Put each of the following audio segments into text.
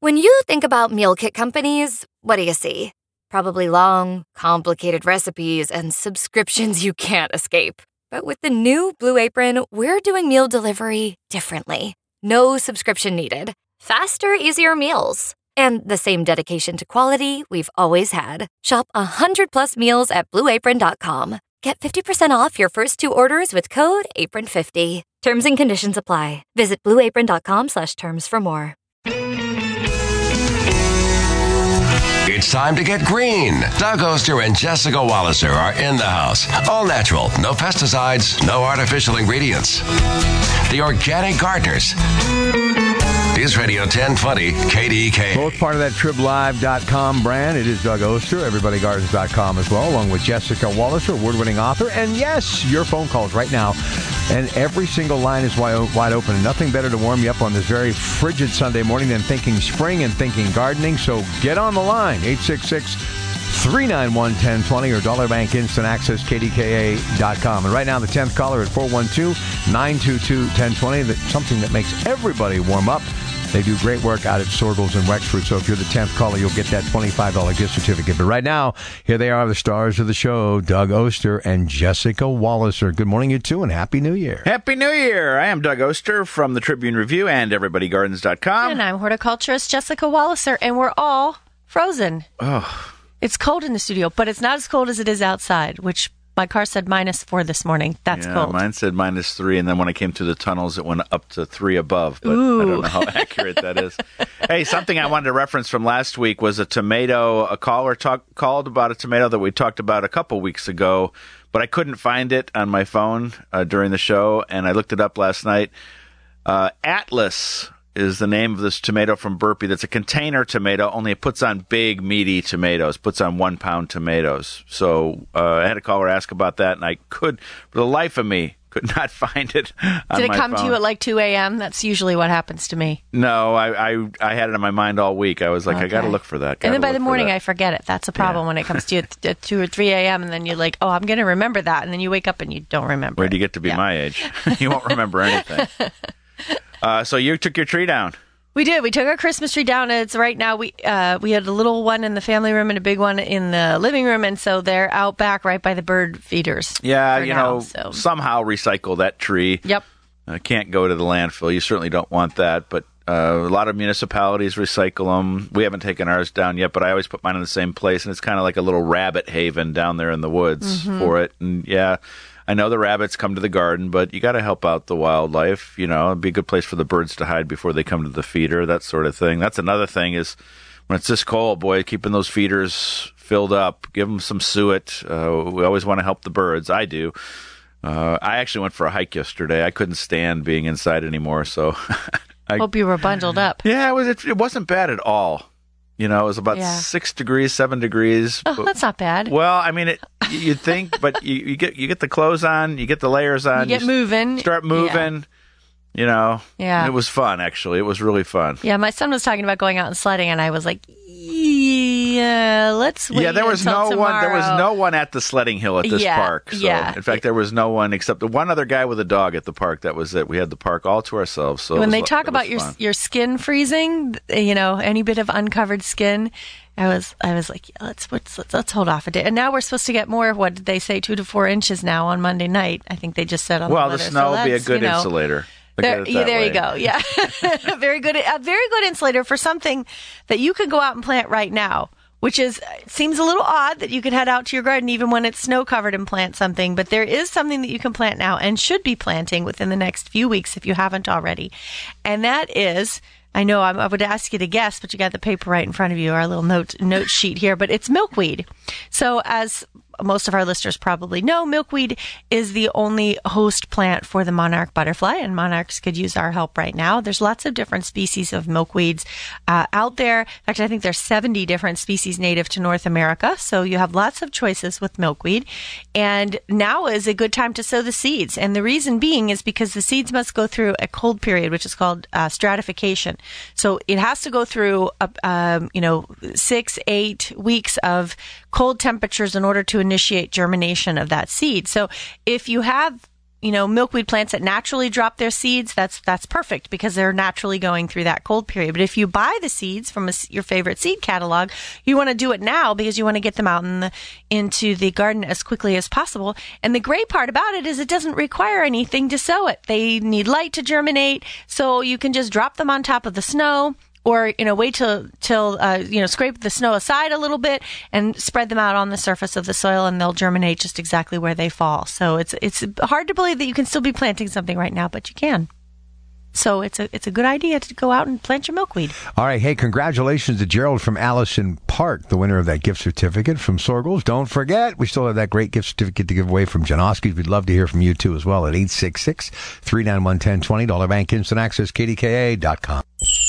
When you think about meal kit companies, what do you see? Probably long, complicated recipes and subscriptions you can't escape. But with the new Blue Apron, we're doing meal delivery differently. No subscription needed. Faster, easier meals. And the same dedication to quality we've always had. Shop 100+ meals at BlueApron.com. Get 50% off your first 2 orders with code APRON50. Terms and conditions apply. Visit BlueApron.com/terms for more. It's time to get green. Doug Oster and Jessica Walliser are in the house. All natural, no pesticides, no artificial ingredients. The Organic Gardeners. News Radio 1020 KDK. Both part of that TribLive.com brand. It is Doug Oster, EverybodyGardens.com as well, along with Jessica Walliser, award-winning author. And yes, your phone calls right now. And every single line is wide open. And nothing better to warm you up on this very frigid Sunday morning than thinking spring and thinking gardening. So get on the line, 866-391-1020 or Dollar Bank Instant Access, KDKA.com. And right now, the 10th caller at 412-922-1020. That's something that makes everybody warm up. They do great work out at Sorgles and Wexford. So if you're the 10th caller, you'll get that $25 gift certificate. But right now, here they are, the stars of the show, Doug Oster and Jessica Walliser. Good morning, you two, and Happy New Year. Happy New Year. I am Doug Oster from the Tribune Review and EverybodyGardens.com. And I'm horticulturist Jessica Walliser, and we're all frozen. Oh. It's cold in the studio, but it's not as cold as it is outside, which my car said -4 this morning. That's cold. Mine said -3, and then when I came through the tunnels, it went up to 3 above, but Ooh. I don't know how accurate that is. Hey, something I wanted to reference from last week was a tomato. A caller called about a tomato that we talked about a couple weeks ago, but I couldn't find it on my phone during the show, and I looked it up last night. Atlas is the name of this tomato from Burpee. That's a container tomato, only it puts on big, meaty tomatoes, puts on 1-pound tomatoes. So I had a caller ask about that, and I could, for the life of me, could not find it on my phone. Did it come to you at like 2 a.m.? That's usually what happens to me. No, I had it on my mind all week. I was like, Okay. I got to look for that. And then by the morning, I forget it. That's a problem when it comes to you at 2 or 3 a.m., and then you're like, oh, I'm going to remember that, and then you wake up and you don't remember Where do you get to be my age? You won't remember anything. So you took your tree down. We did. We took our Christmas tree down. It's right now. We had a little one in the family room and a big one in the living room, and so they're out back right by the bird feeders. Yeah, somehow recycle that tree. Yep. Can't go to the landfill. You certainly don't want that, but a lot of municipalities recycle them. We haven't taken ours down yet, but I always put mine in the same place, and it's kind of like a little rabbit haven down there in the woods for it. And yeah, I know the rabbits come to the garden, but you got to help out the wildlife. You know, it'd be a good place for the birds to hide before they come to the feeder, that sort of thing. That's another thing is when it's this cold, boy, keeping those feeders filled up, give them some suet. We always want to help the birds. I do. I actually went for a hike yesterday. I couldn't stand being inside anymore, so I hope you were bundled up. Yeah, it wasn't bad at all. You know, it was about 6 degrees, 7 degrees. Oh, that's not bad. Well, I mean, you'd think, but you get the clothes on, you get the layers on. You get moving. Start moving. You know. Yeah. It was fun, actually. It was really fun. Yeah, my son was talking about going out and sledding, and I was like, yeah, let's wait. Yeah, there was no one. There was no one at the sledding hill at this park. So, in fact, there was no one except the one other guy with a dog at the park. That was it. We had the park all to ourselves. So when they talk about your skin freezing, you know, any bit of uncovered skin, I was like, yeah, let's hold off a day. And now we're supposed to get more. What did they say? 2 to 4 inches now on Monday night. I think they just said on the letter. Well, the snow will be a good insulator. There you go. Yeah, a very good insulator for something that you could go out and plant right now. Which seems a little odd that you could head out to your garden even when it's snow covered and plant something, but there is something that you can plant now and should be planting within the next few weeks if you haven't already. And that is, I know I would ask you to guess, but you got the paper right in front of you, our little note sheet here, but it's milkweed. So as most of our listeners probably know, milkweed is the only host plant for the monarch butterfly, and monarchs could use our help right now. There's lots of different species of milkweeds out there. In fact, I think there's 70 different species native to North America, so you have lots of choices with milkweed. And now is a good time to sow the seeds, and the reason being is because the seeds must go through a cold period, which is called stratification. So it has to go through 6-8 weeks of cold temperatures in order to initiate germination of that seed. So if you have milkweed plants that naturally drop their seeds, that's perfect because they're naturally going through that cold period. But if you buy the seeds from your favorite seed catalog, you want to do it now because you want to get them out into the garden as quickly as possible. And the great part about it is it doesn't require anything to sow it. They need light to germinate, so you can just drop them on top of the snow. Or, wait till scrape the snow aside a little bit and spread them out on the surface of the soil, and they'll germinate just exactly where they fall. So it's hard to believe that you can still be planting something right now, but you can. So it's a good idea to go out and plant your milkweed. All right. Hey, congratulations to Gerald from Allison Park, the winner of that gift certificate from Sorgels. Don't forget, we still have that great gift certificate to give away from Janoski's. We'd love to hear from you, too, as well, at 866-391-1020. Dollar Bank Instant Access, KDKA.com.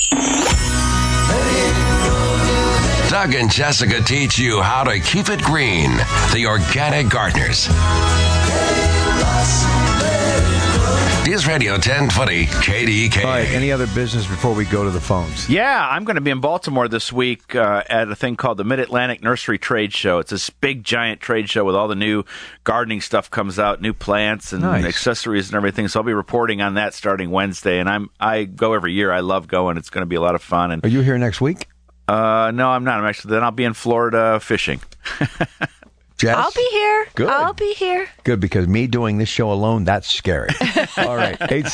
Doug and Jessica teach you how to keep it green. The Organic Gardeners. News Radio 1020 KDK. All right, any other business before we go to the phones? Yeah, I'm going to be in Baltimore this week at a thing called the Mid-Atlantic Nursery Trade Show. It's this big, giant trade show with all the new gardening stuff comes out, new plants and accessories and everything. So I'll be reporting on that starting Wednesday. And I go every year. I love going. It's going to be a lot of fun. And are you here next week? No, I'm not. Then I'll be in Florida fishing. Jess? I'll be here. Good. I'll be here. Good, because me doing this show alone, that's scary. All right,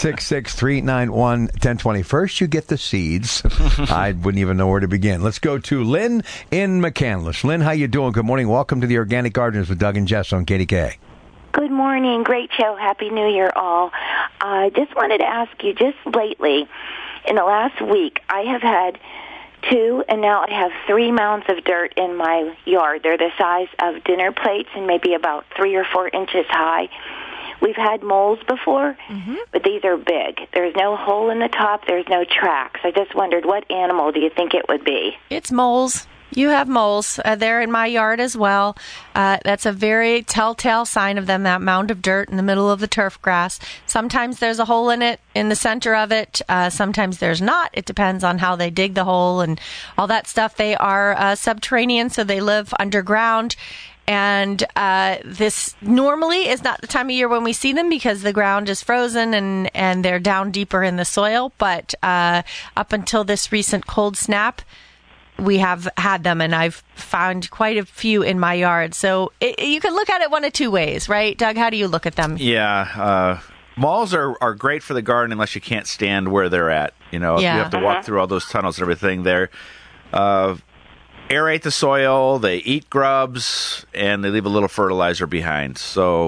866-391-1020. First, you get the seeds. I wouldn't even know where to begin. Let's go to Lynn in McCandless. Lynn, how you doing? Good morning. Welcome to the Organic Gardeners with Doug and Jess on KDK. Good morning. Great show. Happy New Year, all. I just wanted to ask you, just lately, in the last week, I have had 2, and now I have 3 mounds of dirt in my yard. They're the size of dinner plates and maybe about 3 or 4 inches high. We've had moles before, but these are big. There's no hole in the top. There's no tracks. I just wondered, what animal do you think it would be? It's moles. You have moles. They're in my yard as well. That's a very telltale sign of them, that mound of dirt in the middle of the turf grass. Sometimes there's a hole in it, in the center of it. Sometimes there's not. It depends on how they dig the hole and all that stuff. They are subterranean, so they live underground. And this normally is not the time of year when we see them because the ground is frozen and they're down deeper in the soil. But up until this recent cold snap, we have had them, and I've found quite a few in my yard. So you can look at it one of 2 ways, right? Doug, how do you look at them? Yeah, moles are great for the garden unless you can't stand where they're at. If you have to walk through all those tunnels and everything, they're aerate the soil, they eat grubs, and they leave a little fertilizer behind. So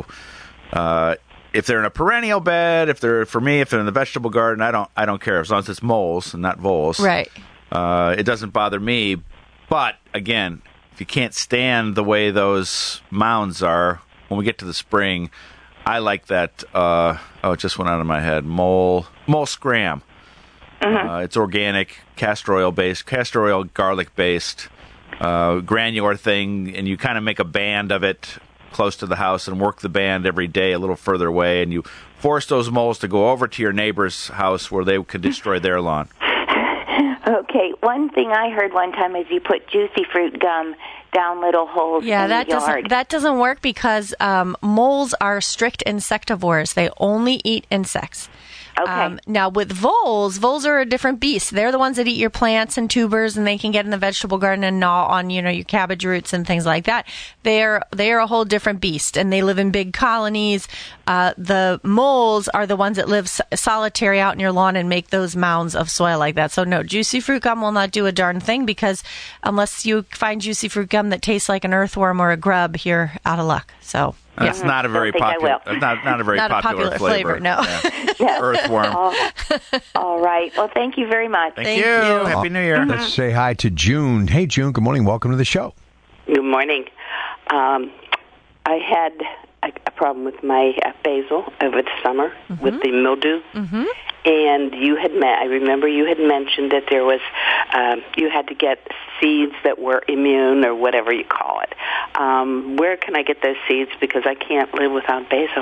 if they're in a perennial bed, if they're in the vegetable garden, I don't care as long as it's moles and not voles. Right. It doesn't bother me. But again, if you can't stand the way those mounds are, when we get to the spring, I like that. It just went out of my head. Mole scram. It's organic, castor oil garlic based, granular thing, and you kind of make a band of it close to the house and work the band every day a little further away, and you force those moles to go over to your neighbor's house where they could destroy their lawn. Okay, one thing I heard one time is you put juicy fruit gum down little holes in the yard. That doesn't work because moles are strict insectivores. They only eat insects. Okay. Now, with voles are a different beast. They're the ones that eat your plants and tubers, and they can get in the vegetable garden and gnaw on, your cabbage roots and things like that. They are a whole different beast, and they live in big colonies. The moles are the ones that live solitary out in your lawn and make those mounds of soil like that. So, no, juicy fruit gum will not do a darn thing because unless you find juicy fruit gum that tastes like an earthworm or a grub, you're out of luck. So. That's not a very popular. Not a very popular flavor. No. Yeah. Earthworm. All right. Well, thank you very much. Thank you. Happy New Year. Let's say hi to June. Hey, June. Good morning. Welcome to the show. Good morning. I had a problem with my basil over the summer with the mildew. And I remember you had mentioned that there was, you had to get seeds that were immune or whatever you call it. Where can I get those seeds? Because I can't live without basil.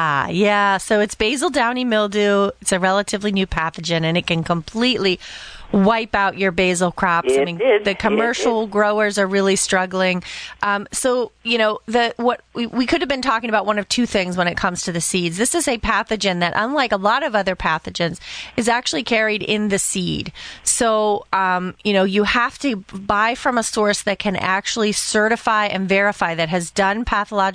Yeah, so it's basil downy mildew. It's a relatively new pathogen, and it can completely wipe out your basil crops. It I mean, did. the commercial growers are really struggling. So, what we could have been talking about one of two things when it comes to the seeds. This is a pathogen that, unlike a lot of other pathogens, is actually carried in the seed. So, you have to buy from a source that can actually certify and verify that has done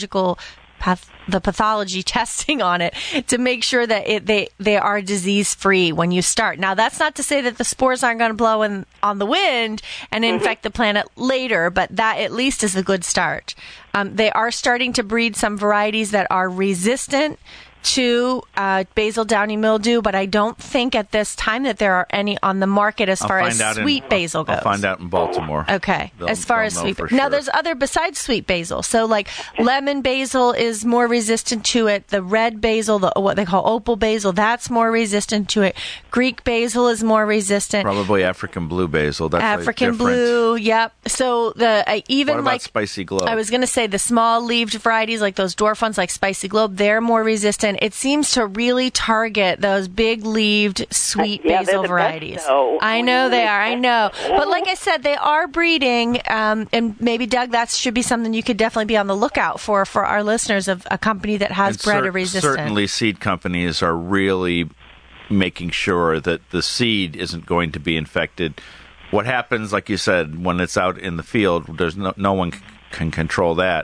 the pathology testing on it to make sure that they are disease free when you start. Now, that's not to say that the spores aren't going to blow on the wind and infect the plant later, but that at least is a good start. They are starting to breed some varieties that are resistant to basil downy mildew, but I don't think at this time that there are any on the market as far as sweet basil goes. I'll find out in Baltimore. Okay, as far as sweet. Sure. Now, there's other besides sweet basil. So, like lemon basil is more resistant to it. The red basil, what they call opal basil, that's more resistant to it. Greek basil is more resistant. Probably African blue basil. That's African blue, yep. So even what about like Spicy Globe? I was going to say the small leaved varieties like those dwarf ones like Spicy Globe, they're more resistant. It seems to really target those big leaved sweet basil varieties. I know they are. I know. But like I said, they are breeding, and maybe, Doug, that should be something you could definitely be on the lookout for our listeners of a company that has bred a resistant. Certainly seed companies are really making sure that the seed isn't going to be infected. What happens, like you said, when it's out in the field, there's no one can control that.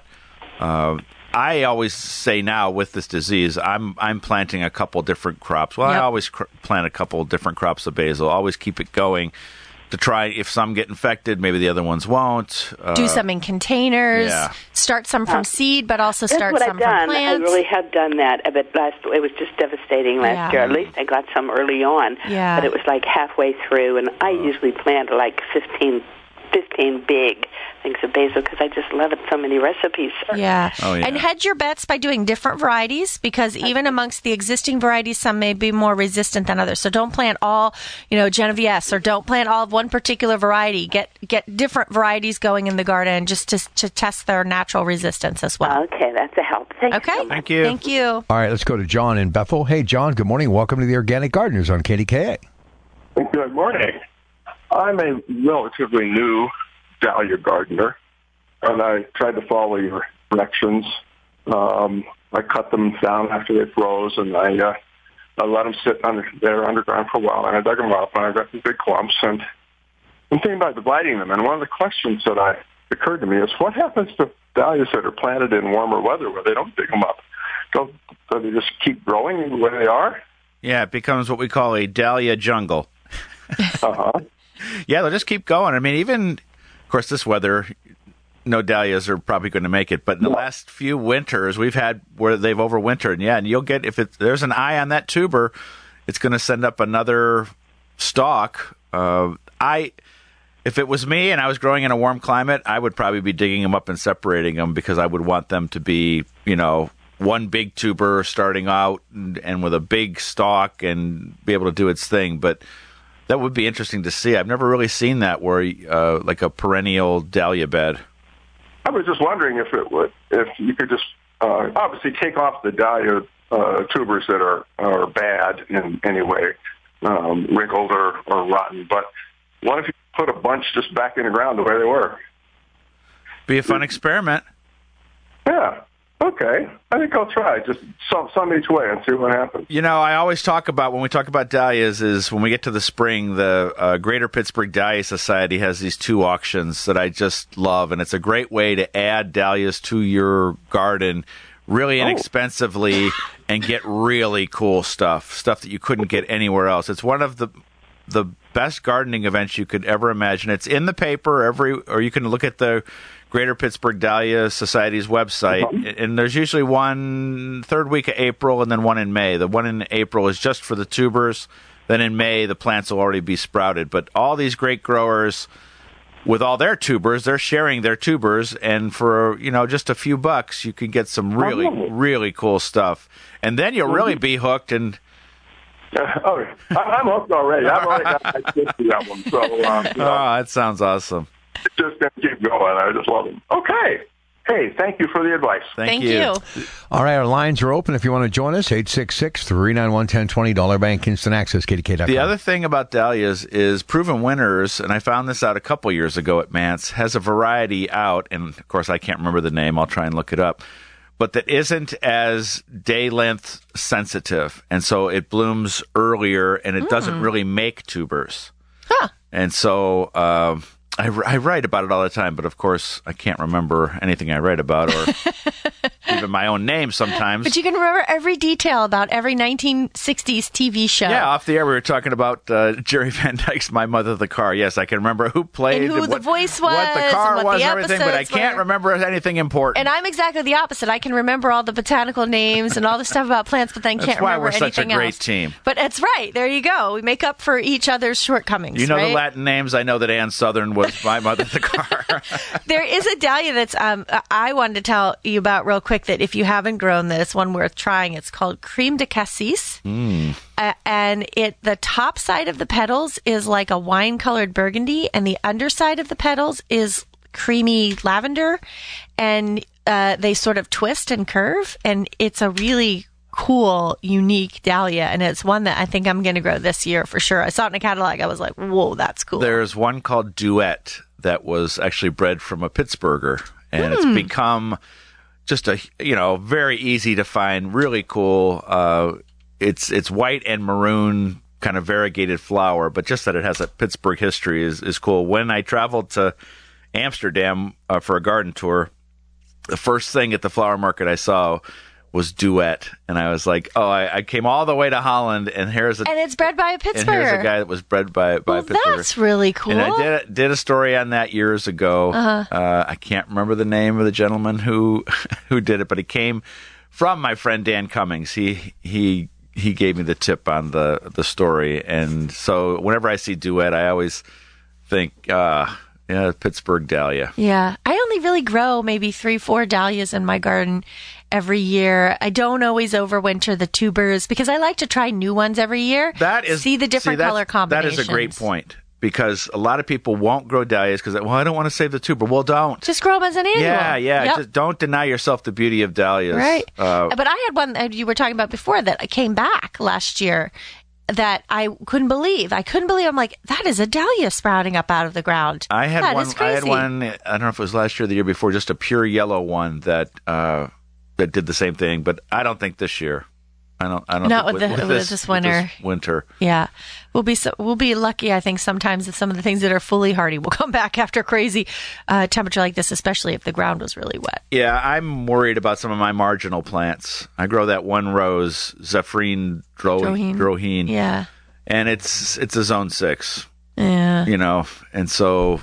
I always say now with this disease, I'm planting a couple different crops. Well, yep. I always plant a couple different crops of basil. Always keep it going to try. If some get infected, maybe the other ones won't. Do some in containers. Yeah. Start some from seed, but also start some from plants. I really have done that. But it was just devastating last year. At least I got some early on. Yeah. But it was like halfway through, and I usually plant like 15 big things of basil because I just love it. So many recipes. Yeah. Oh, yeah. And hedge your bets by doing different varieties because even amongst the existing varieties, some may be more resistant than others. So don't plant all, Genovese, or don't plant all of one particular variety. Get different varieties going in the garden just to test their natural resistance as well. Okay, that's a help. Thank you. So much. Thank you. Thank you. All right, let's go to John in Bethel. Hey, John, good morning. Welcome to the Organic Gardeners on KDKA. Good morning. I'm a relatively new dahlia gardener, and I tried to follow your directions. I cut them down after they froze, and I let them sit underground for a while, and I dug them up, and I got these big clumps, and I'm thinking about dividing them. And one of the questions that occurred to me is, what happens to dahlias that are planted in warmer weather where they don't dig them up? Do they just keep growing the way they are? Yeah, it becomes what we call a dahlia jungle. Uh-huh. Yeah, they'll just keep going. I mean, even, of course, this weather, no dahlias are probably going to make it. But in the last few winters, we've had where they've overwintered. Yeah, and you'll get, if there's an eye on that tuber, it's going to send up another stalk. If it was me and I was growing in a warm climate, I would probably be digging them up and separating them because I would want them to be, one big tuber starting out and with a big stalk and be able to do its thing. But that would be interesting to see. I've never really seen that where like a perennial dahlia bed. I was just wondering if you could just obviously take off the dahlia tubers that are bad in any way, wrinkled or rotten. But what if you put a bunch just back in the ground the way they were? Be a fun experiment. Yeah. Okay. I think I'll try. Just some each way and see what happens. I always talk about, when we talk about dahlias, is when we get to the spring, the Greater Pittsburgh Dahlia Society has these 2 auctions that I just love, and it's a great way to add dahlias to your garden really inexpensively and get really cool stuff that you couldn't get anywhere else. It's one of the best gardening events you could ever imagine. It's in the paper or you can look at the Greater Pittsburgh Dahlia Society's website, and there's usually one third week of April and then one in May. The one in April is just for the tubers. Then in May, the plants will already be sprouted. But all these great growers, with all their tubers, they're sharing their tubers, and for just a few bucks, you can get some really, really cool stuff. And then you'll really be hooked. And I'm hooked already. I've already got my tips to that one. So, that sounds awesome. Just going to keep going. I just love them. Okay. Hey, thank you for the advice. Thank you. All right, our lines are open if you want to join us. 866-391-1020, Dollar Bank Instant Access, KDK.com. The other thing about dahlias is Proven Winners, and I found this out a couple years ago at Mance, has a variety out, and of course I can't remember the name. I'll try and look it up. But that isn't as day length sensitive, and so it blooms earlier, and it doesn't really make tubers. Huh. And so I write about it all the time, but of course I can't remember anything I write about, or even my own name sometimes. But you can remember every detail about every 1960s TV show. Yeah, off the air we were talking about Jerry Van Dyke's My Mother the Car. Yes, I can remember who played and who the voice was, what the car and what was, the and everything, but I can't remember anything important. And I'm exactly the opposite. I can remember all the botanical names and all the stuff about plants, but then can't remember anything else. That's why we're such a great team. But it's right. There you go. We make up for each other's shortcomings. You know right? the Latin names. I know that Ann Southern was My Mother the Car. There is a dahlia that's I wanted to tell you about real quick, that if you haven't grown this, one worth trying. It's called Crème de Cassis. And the top side of the petals is like a wine-colored burgundy, and the underside of the petals is creamy lavender, and they sort of twist and curve, and it's a really cool, unique dahlia, and it's one that I think I'm going to grow this year for sure. I saw it in a catalog. I was like, whoa, that's cool. There's one called Duet that was actually bred from a Pittsburgher, and it's become just a very easy to find, really cool. It's white and maroon, kind of variegated flower, but just that it has a Pittsburgh history is cool. When I traveled to Amsterdam for a garden tour, the first thing at the flower market I saw was Duet, and I was like, oh, I came all the way to Holland, and and it's bred by a Pittsburgher. And here's a guy that was bred by a Pittsburgher. That's really cool. And I did a story on that years ago. I can't remember the name of the gentleman who did it, but it came from my friend Dan Cummings. He gave me the tip on the story, and so whenever I see Duet, I always think, Pittsburgh dahlia. Yeah, I only really grow maybe 3-4 dahlias in my garden every year. I don't always overwinter the tubers because I like to try new ones every year. See the different color combinations. That is a great point, because a lot of people won't grow dahlias because, I don't want to save the tuber. Well, don't. Just grow them as an annual. Yeah. Yep. Just don't deny yourself the beauty of dahlias. Right. But I had one you were talking about before that came back last year that I couldn't believe. I'm like, that is a dahlia sprouting up out of the ground. I had that one. is crazy. I had one. I don't know if it was last year or the year before, just a pure yellow one that did the same thing. But I don't think this year. I don't. Not think with this winter. Yeah, we'll be lucky. I think sometimes if some of the things that are fully hardy will come back after crazy temperature like this, especially if the ground was really wet. Yeah, I'm worried about some of my marginal plants. I grow that one rose, Zephrine Droheen. Yeah, and it's a zone 6. Yeah, and so,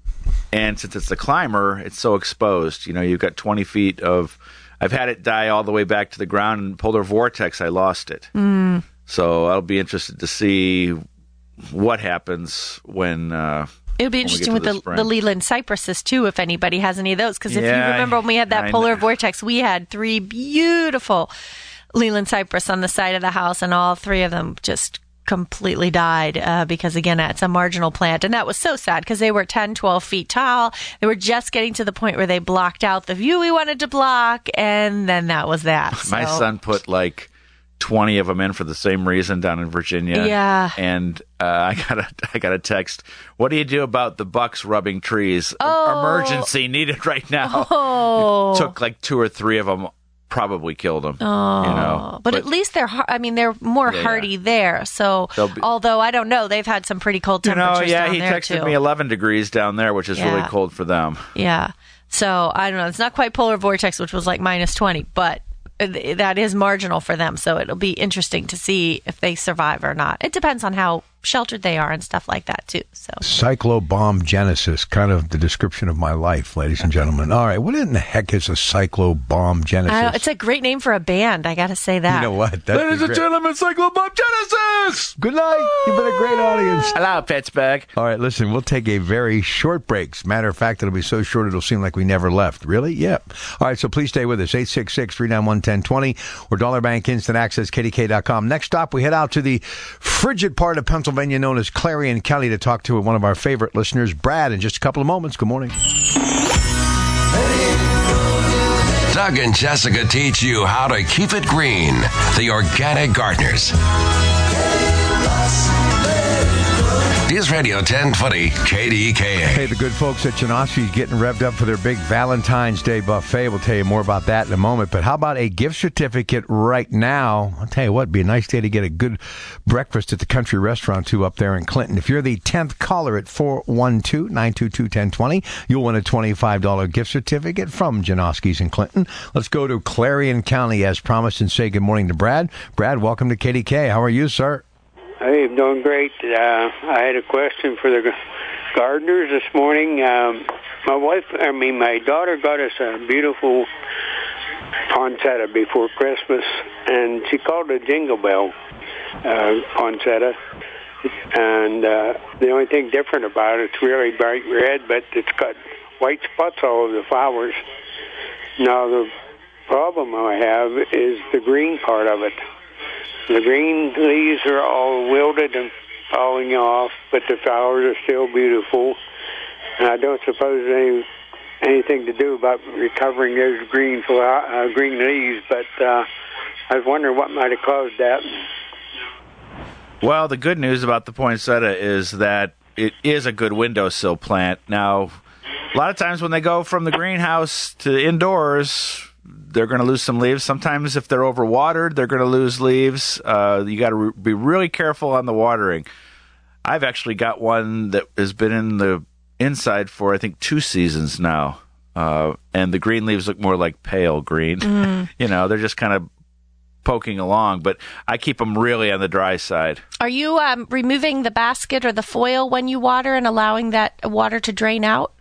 and since it's a climber, it's so exposed. You've got 20 feet of. I've had it die all the way back to the ground, and polar vortex, I lost it. So I'll be interested to see what happens when. It'll be interesting with the Leland cypresses, too, if anybody has any of those. Because if you remember when we had that polar vortex, we had 3 beautiful Leland cypress on the side of the house, and all 3 of them just completely died because, again, it's a marginal plant. And that was so sad because they were 10, 12 feet tall. They were just getting to the point where they blocked out the view we wanted to block, and then that was that. So. My son put like 20 of them in for the same reason down in Virginia. Yeah. And I got a text. What do you do about the bucks rubbing trees? Emergency needed right now. Oh. It took like 2 or 3 of them. Probably killed them. But at least they're more hardy there. So although I don't know, they've had some pretty cold temperatures down there. He texted me 11 degrees down there, which is really cold for them. Yeah. So I don't know. It's not quite polar vortex, which was like minus 20, but that is marginal for them. So it'll be interesting to see if they survive or not. It depends on how sheltered they are and stuff like that too. So cyclobomb genesis, kind of the description of my life, ladies and gentlemen. All right, what in the heck is a cyclobomb genesis? It's a great name for a band. I got to say that. You know what? Ladies and gentlemen, cyclobomb genesis. Good night. You've been a great audience. Hello, Pittsburgh. All right, listen, we'll take a very short break. Matter of fact, it'll be so short it'll seem like we never left. Really? Yep. All right, so please stay with us. 866-391-1020 or Dollar Bank Instant Access, KDK.com. Next stop, we head out to the frigid part of Pennsylvania known as Clarion County to talk to one of our favorite listeners, Brad, in just a couple of moments. Good morning. Hey. Doug and Jessica teach you how to keep it green. The Organic Gardeners. News Radio 1020 KDKA. Hey, the good folks at Janoski's getting revved up for their big Valentine's Day buffet. We'll tell you more about that in a moment. But how about a gift certificate right now? I'll tell you what, it'd be a nice day to get a good breakfast at the Country Restaurant, too, up there in Clinton. If you're the 10th caller at 412-922-1020, you'll win a $25 gift certificate from Janoski's in Clinton. Let's go to Clarion County as promised and say good morning to Brad. Brad, welcome to KDK. How are you, sir? Hey, I'm doing great. I had a question for the gardeners this morning. My daughter got us a beautiful poinsettia before Christmas, and she called it a Jingle Bell poinsettia. And the only thing different about it, it's really bright red, but it's got white spots all over the flowers. Now, the problem I have is the green part of it. The green leaves are all wilted and falling off, but the flowers are still beautiful. And I don't suppose there's anything to do about recovering those green leaves, but I was wondering what might have caused that. Well, the good news about the poinsettia is that it is a good windowsill plant. Now, a lot of times when they go from the greenhouse to indoors, they're going to lose some leaves. Sometimes if they're overwatered, they're going to lose leaves. You got to be really careful on the watering. I've actually got one that has been in the inside for, I think, 2 seasons now. And the green leaves look more like pale green. You know, they're just kind of poking along, but I keep them really on the dry side. Are you removing the basket or the foil when you water and allowing that water to drain out?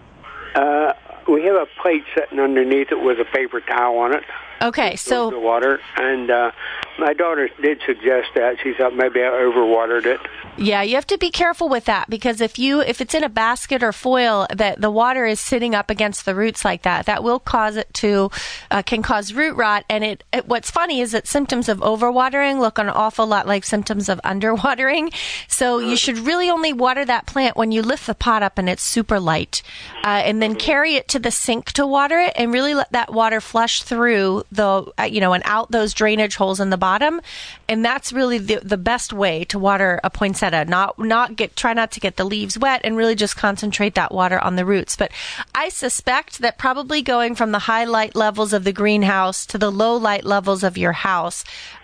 We have a plate sitting underneath it with a paper towel on it. Okay, so the water, and my daughter did suggest that. She thought maybe I overwatered it. Yeah, you have to be careful with that, because if it's in a basket or foil that the water is sitting up against the roots like that, that will cause it to can cause root rot. And what's funny is that symptoms of overwatering look an awful lot like symptoms of underwatering. So you should really only water that plant when you lift the pot up and it's super light, and then carry it to the sink to water it, and really let that water flush through and out those drainage holes in the bottom. And that's really the best way to water a poinsettia. Try not to get the leaves wet, and really just concentrate that water on the roots. But I suspect that probably going from the high light levels of the greenhouse to the low light levels of your house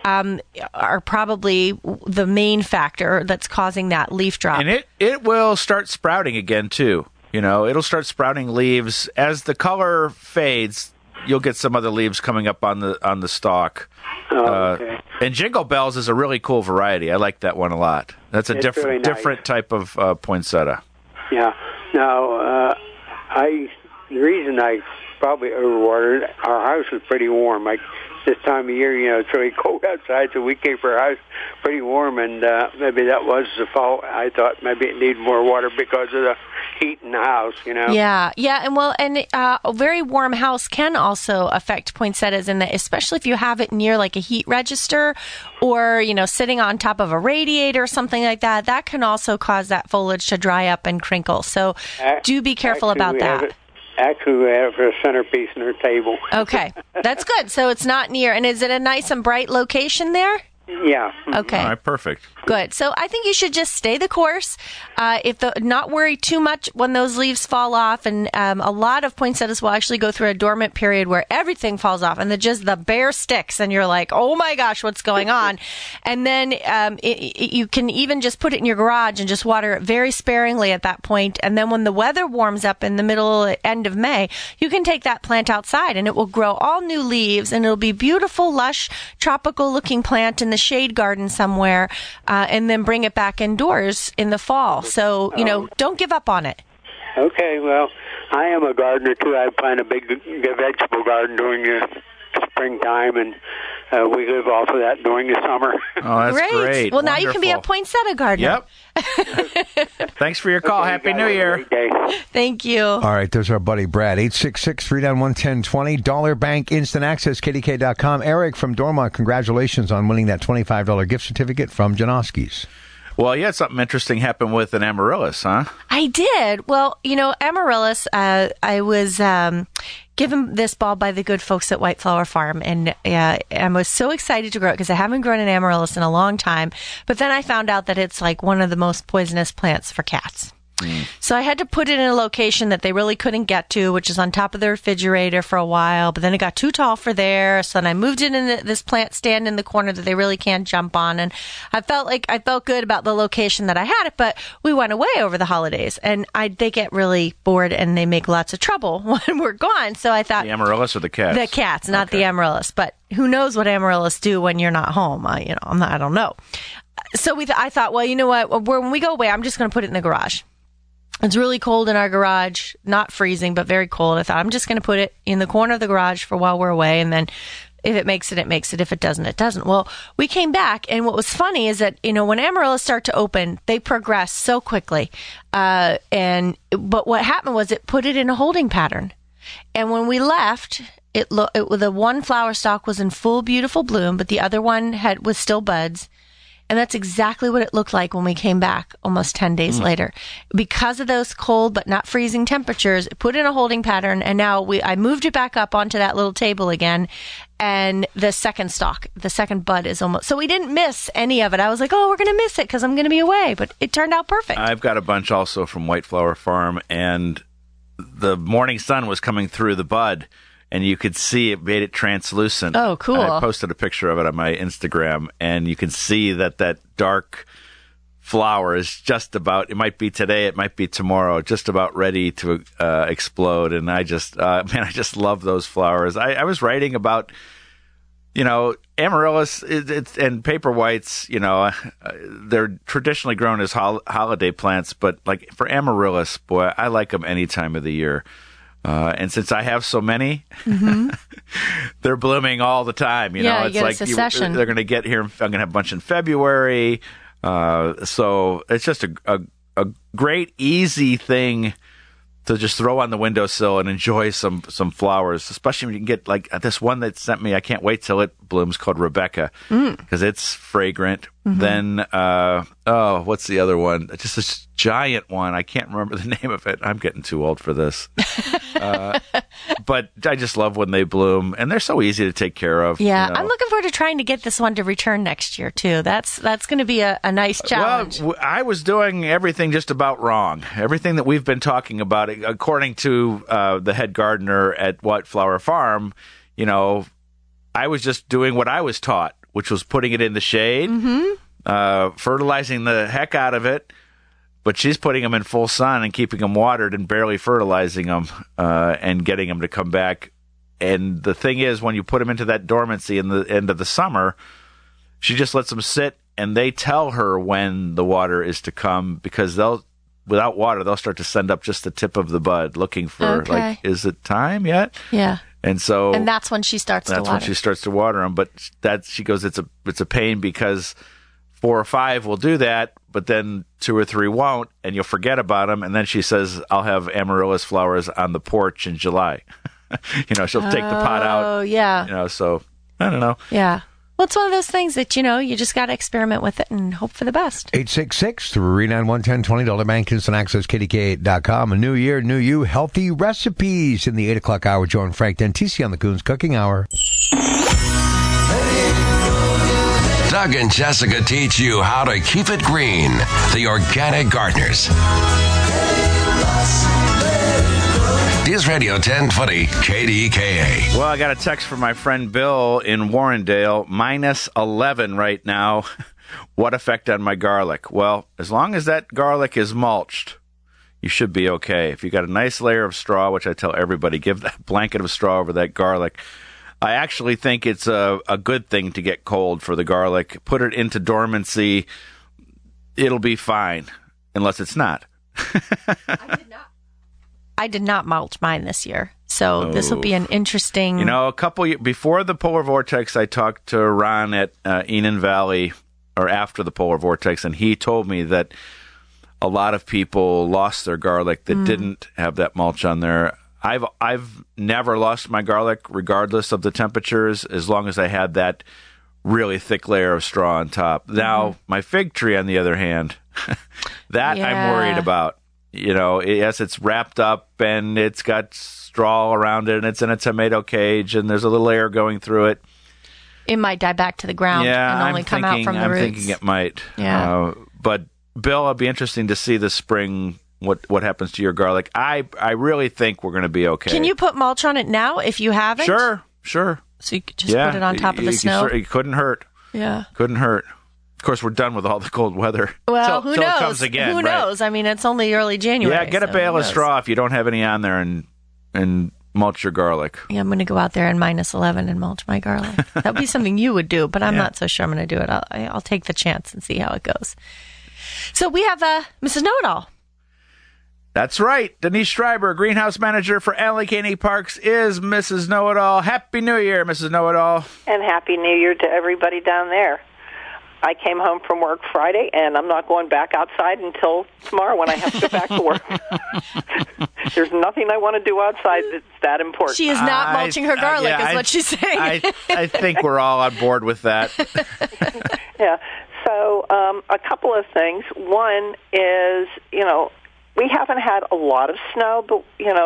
are probably the main factor that's causing that leaf drop. And it will start sprouting again too. You know, it'll start sprouting leaves as the color fades. You'll get some other leaves coming up on the stalk. Okay. And Jingle Bells is a really cool variety. I like that one a lot. That's a different type of poinsettia. Yeah. Now, the reason I probably overwatered, our house was pretty warm. Like this time of year, it's really cold outside, so we keep our house pretty warm, and maybe that was the fault. I thought maybe it needed more water because of the heat in the house, Yeah, and a very warm house can also affect poinsettias, in that, especially if you have it near like a heat register, or sitting on top of a radiator or something like that. That can also cause that foliage to dry up and crinkle. So do be careful about that. Actually, we have a centerpiece in our table. Okay, that's good. So it's not near. And is it a nice and bright location there? Yeah. Okay. All right, perfect. Good. So I think you should just stay the course. Not worry too much when those leaves fall off. And a lot of poinsettias will actually go through a dormant period where everything falls off and just the bare sticks. And you're like, oh my gosh, what's going on? And then you can even just put it in your garage and just water it very sparingly at that point. And then when the weather warms up in the end of May, you can take that plant outside and it will grow all new leaves, and it'll be beautiful, lush, tropical looking plant in the shade garden somewhere, and then bring it back indoors in the fall. So, don't give up on it. Okay, well, I am a gardener too. I plant a big vegetable garden during the springtime, and we live off of that during the summer. Oh, that's great. Well, now you can be a poinsettia gardener. Yep. Thanks for your call. Okay, Happy New Year. Thank you. All right, there's our buddy Brad, 866-391-1020, Dollar Bank Instant Access, KDK.com. Eric from Dormont, congratulations on winning that $25 gift certificate from Janoski's. Well, you had something interesting happen with an amaryllis, huh? I did. Well, amaryllis, I was given this bulb by the good folks at White Flower Farm, and I was so excited to grow it because I haven't grown an amaryllis in a long time. But then I found out that it's like one of the most poisonous plants for cats. So I had to put it in a location that they really couldn't get to, which is on top of the refrigerator for a while. But then it got too tall for there. So then I moved it in this plant stand in the corner that they really can't jump on. And I felt good about the location that I had it. But we went away over the holidays, and they get really bored and they make lots of trouble when we're gone. So I thought, the amaryllis or the cats? The cats, not the amaryllis. But who knows what amaryllis do when you're not home? I don't know. So I thought, well, you know what? When we go away, I'm just going to put it in the garage. It's really cold in our garage, not freezing, but very cold. I thought I'm just going to put it in the corner of the garage for while we're away. And then if it makes it, it makes it. If it doesn't, it doesn't. Well, we came back. And what was funny is that, when amaryllis start to open, they progress so quickly. But what happened was it put it in a holding pattern. And when we left, the one flower stalk was in full, beautiful bloom, but the other one was still buds. And that's exactly what it looked like when we came back almost 10 days later. Because of those cold but not freezing temperatures, it put in a holding pattern, and now I moved it back up onto that little table again, and the second bud is almost... So we didn't miss any of it. I was like, we're going to miss it because I'm going to be away, but it turned out perfect. I've got a bunch also from White Flower Farm, and the morning sun was coming through the bud, and you could see it made it translucent. Oh, cool. I posted a picture of it on my Instagram, and you can see that dark flower is just about, it might be today, it might be tomorrow, just about ready to explode. And I just love those flowers. I was writing about, amaryllis and paper whites, they're traditionally grown as holiday plants, but like for amaryllis, boy, I like them any time of the year. And since I have so many, they're blooming all the time. It's like they're going to get here. I'm going to have a bunch in February. So it's just a great, easy thing to just throw on the windowsill and enjoy some flowers, especially when you can get like this one that sent me. I can't wait till it blooms, called Rebecca, because it's fragrant. Then, what's the other one? Just this giant one. I can't remember the name of it. I'm getting too old for this. But I just love when they bloom, and they're so easy to take care of. Yeah, I'm looking forward to trying to get this one to return next year, too. That's going to be a nice challenge. Well, I was doing everything just about wrong. Everything that we've been talking about, according to the head gardener at White Flower Farm, I was just doing what I was taught, which was putting it in the shade, fertilizing the heck out of it. But she's putting them in full sun and keeping them watered and barely fertilizing them and getting them to come back. And the thing is, when you put them into that dormancy in the end of the summer, she just lets them sit, and they tell her when the water is to come, because without water, they'll start to send up just the tip of the bud looking for, is it time yet? Yeah. And that's when she starts to water. That's when she starts to water them. But she goes, it's a pain because 4 or 5 will do that, but then 2 or 3 won't, and you'll forget about them. And then she says, I'll have amaryllis flowers on the porch in July. She'll take the pot out. Oh, yeah. So I don't know. Yeah. Well, it's one of those things that, you just got to experiment with it and hope for the best. 866-391-1020, Bank Instant Access, KDK.com. A new year, new you, healthy recipes in the 8 o'clock hour. Join Frank Dentisi on the Coons Cooking Hour. Doug and Jessica teach you how to keep it green. The Organic Gardeners. News Radio 1020 KDKA. Well, I got a text from my friend Bill in Warrendale. -11 right now. What effect on my garlic? Well, as long as that garlic is mulched, you should be okay. If you got a nice layer of straw, which I tell everybody, give that blanket of straw over that garlic. I actually think it's a good thing to get cold for the garlic. Put it into dormancy. It'll be fine, unless it's not. I did not mulch mine this year, so this will be an interesting... a couple years before the polar vortex, I talked to Ron at Enon Valley, or after the polar vortex, and he told me that a lot of people lost their garlic that didn't have that mulch on there. I've never lost my garlic, regardless of the temperatures, as long as I had that really thick layer of straw on top. Now, my fig tree, on the other hand, that I'm worried about. Yes, it's wrapped up and it's got straw around it and it's in a tomato cage and there's a little air going through it. It might die back to the ground and only come out from the roots. I'm thinking it might. Yeah. But, Bill, it'll be interesting to see this spring what happens to your garlic. I really think we're going to be okay. Can you put mulch on it now if you haven't? Sure. So you could just put it on top of the snow? It couldn't hurt. Yeah. Couldn't hurt. Of course, we're done with all the cold weather. Well, who knows? It comes again, who knows? I mean, it's only early January. Yeah, get a bale of straw if you don't have any on there and mulch your garlic. Yeah, I'm going to go out there in -11 and mulch my garlic. That would be something you would do, but I'm not so sure I'm going to do it. I'll take the chance and see how it goes. So we have Mrs. Know-It-All. That's right. Denise Schreiber, greenhouse manager for Allegheny Parks, is Mrs. Know-It-All. Happy New Year, Mrs. Know-It-All. And Happy New Year to everybody down there. I came home from work Friday, and I'm not going back outside until tomorrow when I have to go back to work. There's nothing I want to do outside that's that important. She is not mulching her garlic, is what she's saying. I think we're all on board with that. Yeah. So a couple of things. One is, we haven't had a lot of snow, but,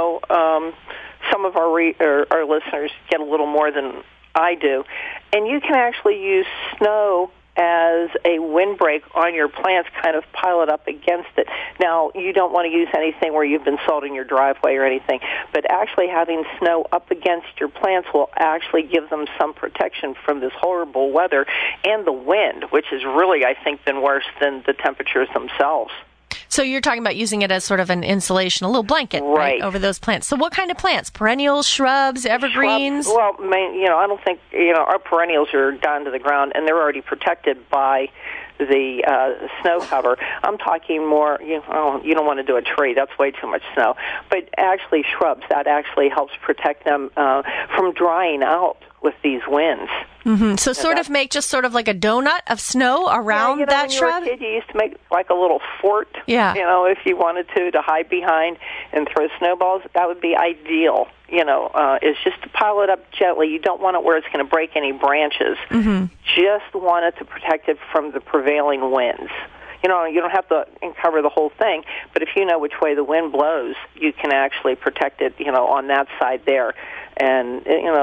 some of our listeners get a little more than I do. And you can actually use snow as a windbreak on your plants, kind of pile it up against it. Now, you don't want to use anything where you've been salting your driveway or anything, but actually having snow up against your plants will actually give them some protection from this horrible weather and the wind, which has really, I think, been worse than the temperatures themselves. So you're talking about using it as sort of an insulation, a little blanket, right, over those plants. So what kind of plants? Perennials, shrubs, evergreens? Well, I don't think, our perennials are down to the ground, and they're already protected by the snow cover. I'm talking more, you don't want to do a tree. That's way too much snow. But actually shrubs, that actually helps protect them from drying out with these winds. Mm-hmm. So make just sort of like a donut of snow around that shrub? When you were a kid, you used to make like a little fort, if you wanted to hide behind and throw snowballs. That would be ideal, is just to pile it up gently. You don't want it where it's going to break any branches. Mm-hmm. Just want it to protect it from the prevailing winds. You don't have to cover the whole thing, but if you know which way the wind blows, you can actually protect it, on that side there. And,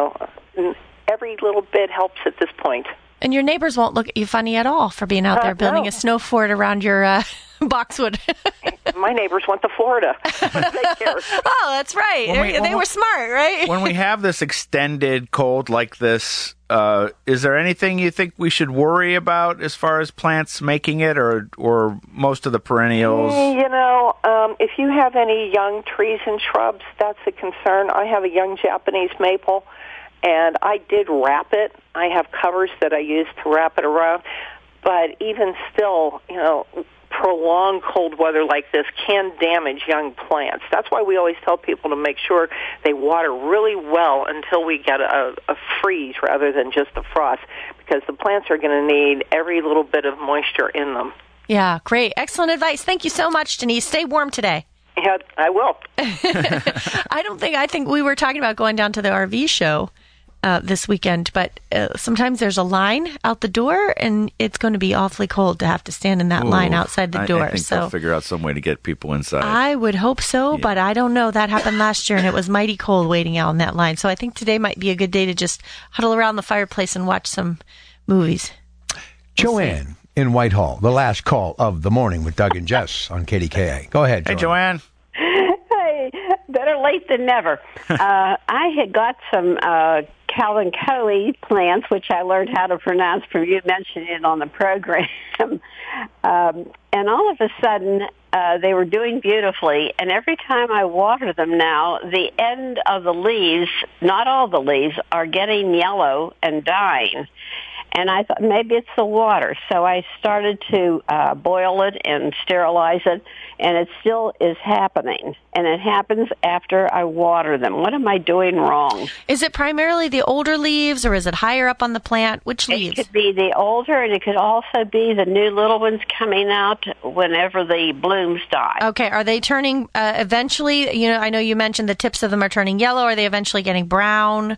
every little bit helps at this point. And your neighbors won't look at you funny at all for being out there building a snow fort around your boxwood. My neighbors went to Florida. They care. Oh, that's right. They were smart, right? When we have this extended cold like this, is there anything you think we should worry about as far as plants making it, or most of the perennials? If you have any young trees and shrubs, that's a concern. I have a young Japanese maple, and I did wrap it. I have covers that I use to wrap it around. But even still, prolonged cold weather like this can damage young plants. That's why we always tell people to make sure they water really well until we get a freeze rather than just a frost, because the plants are going to need every little bit of moisture in them. Yeah, great. Excellent advice. Thank you so much, Denise. Stay warm today. Yeah, I will. I think we were talking about going down to the RV show this weekend, but sometimes there's a line out the door, and it's going to be awfully cold to have to stand in that line outside the door. I think they'll figure out some way to get people inside. I would hope so, but I don't know. That happened last year, and it was mighty cold waiting out in that line. So I think today might be a good day to just huddle around the fireplace and watch some movies. Joanne in Whitehall, the last call of the morning with Doug and Jess on KDKA. Go ahead, Joanne. Hey, better late than never. I had got some Calvin Coe plants, which I learned how to pronounce from you mentioning it on the program. And all of a sudden, they were doing beautifully. And every time I water them now, the end of the leaves, not all the leaves, are getting yellow and dying. And I thought maybe it's the water. So I started to boil it and sterilize it, and it still is happening. And it happens after I water them. What am I doing wrong? Is it primarily the older leaves, or is it higher up on the plant? Which leaves? It could be the older, and it could also be the new little ones coming out whenever the blooms die. Okay. Are they turning eventually? I know you mentioned the tips of them are turning yellow. Are they eventually getting brown?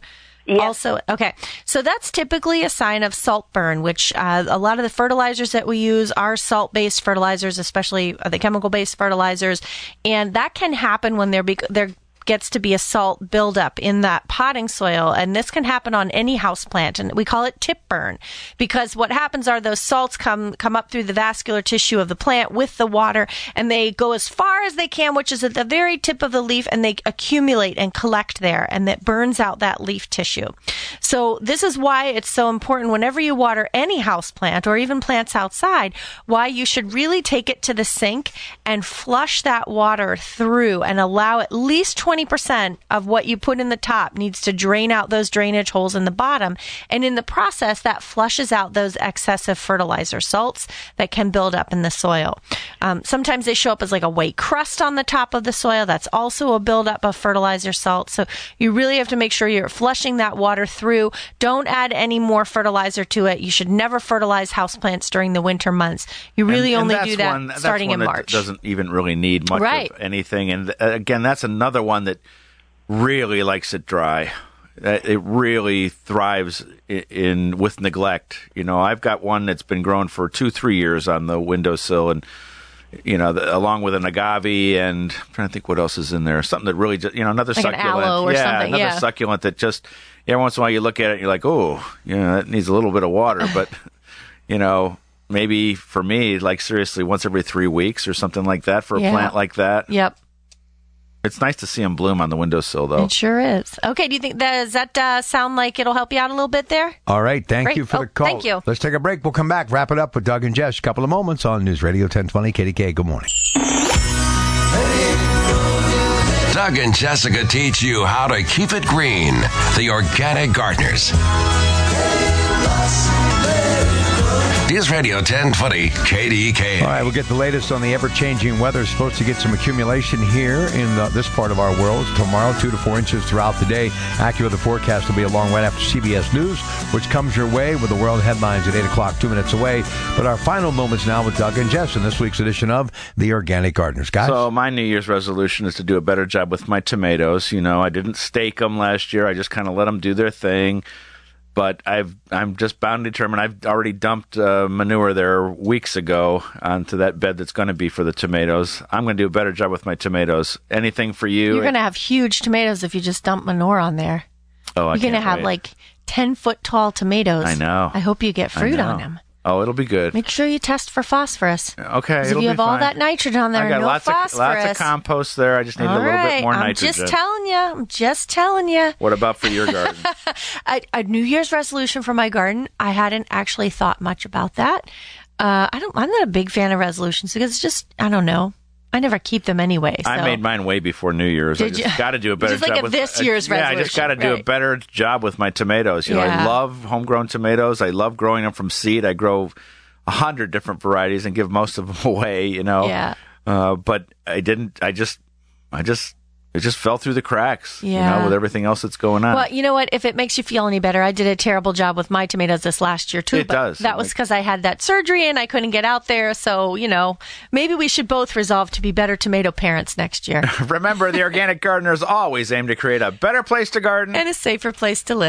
Yes. Also, okay. So that's typically a sign of salt burn, which a lot of the fertilizers that we use are salt-based fertilizers, especially the chemical-based fertilizers. And that can happen when there gets to be a salt buildup in that potting soil, and this can happen on any house plant, and we call it tip burn, because what happens are those salts come up through the vascular tissue of the plant with the water, and they go as far as they can, which is at the very tip of the leaf, and they accumulate and collect there, and that burns out that leaf tissue. So this is why it's so important whenever you water any house plant or even plants outside, why you should really take it to the sink and flush that water through and allow at least 20% of what you put in the top needs to drain out those drainage holes in the bottom. And in the process, that flushes out those excessive fertilizer salts that can build up in the soil. Sometimes they show up as like a white crust on the top of the soil. That's also a buildup of fertilizer salt. So you really have to make sure you're flushing that water through. Don't add any more fertilizer to it. You should never fertilize houseplants during the winter months. You really only do that starting in March. Doesn't even really need much of anything. And again, that's another one that really likes it dry. It really thrives with neglect. You know, I've got one that's been growing for 2-3 years on the windowsill, and along with an agave, and I'm trying to think what else is in there. Something that really just, another like succulent, an aloe or something. Another succulent that just every once in a while you look at it and you're like, oh, that needs a little bit of water, but maybe for me, like seriously, once every 3 weeks or something like that for a plant like that. Yep. It's nice to see them bloom on the windowsill, though. It sure is. Okay, do you think does that sound like it'll help you out a little bit there? All right, thank you for the call. Thank you. Let's take a break. We'll come back, wrap it up with Doug and Jess. A couple of moments on News Radio 1020 KDK. Good morning. Doug and Jessica teach you how to keep it green. The Organic Gardeners. News Radio 1020 KDK. All right, we'll get the latest on the ever-changing weather. Supposed to get some accumulation here in this part of our world. Tomorrow, 2 to 4 inches throughout the day. AccuWeather forecast will be along right after CBS News, which comes your way with the world headlines at 8 o'clock, 2 minutes away. But our final moments now with Doug and Jess in this week's edition of The Organic Gardeners. Guys? So my New Year's resolution is to do a better job with my tomatoes. I didn't stake them last year. I just kind of let them do their thing. But I'm just bound and determined. I've already dumped manure there weeks ago onto that bed that's going to be for the tomatoes. I'm going to do a better job with my tomatoes. Anything for you? You're going to have huge tomatoes if you just dump manure on there. Oh, You're going to have like 10-foot tall tomatoes. I know. I hope you get fruit on them. Oh, it'll be good. Make sure you test for phosphorus. Okay, if you have all that nitrogen on there, I got no phosphorus. lots of compost there. I just need a little bit more nitrogen. I'm just telling you. What about for your garden? A New Year's resolution for my garden. I hadn't actually thought much about that. I'm not a big fan of resolutions because it's just, I don't know. I never keep them anyway. So. I made mine way before New Year's. I just got to do a better job with this year's resolution. Yeah, I just got to do a better job with my tomatoes. I love homegrown tomatoes. I love growing them from seed. I grow 100 different varieties and give most of them away. Yeah. But I didn't. It just fell through the cracks. With everything else that's going on. Well, you know what? If it makes you feel any better, I did a terrible job with my tomatoes this last year, too. It does. That was because I had that surgery and I couldn't get out there. So, maybe we should both resolve to be better tomato parents next year. Remember, the Organic Gardeners always aim to create a better place to garden and a safer place to live.